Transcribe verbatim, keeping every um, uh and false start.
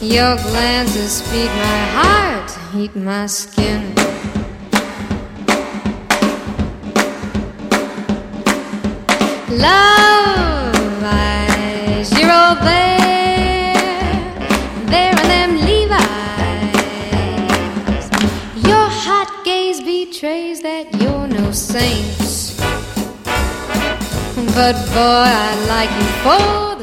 Your glances speed my heart, heat my skin. Love eyes, you're all there, there in them Levi's. Your hot gaze betrays that you're no saint. But boy, I'd like you for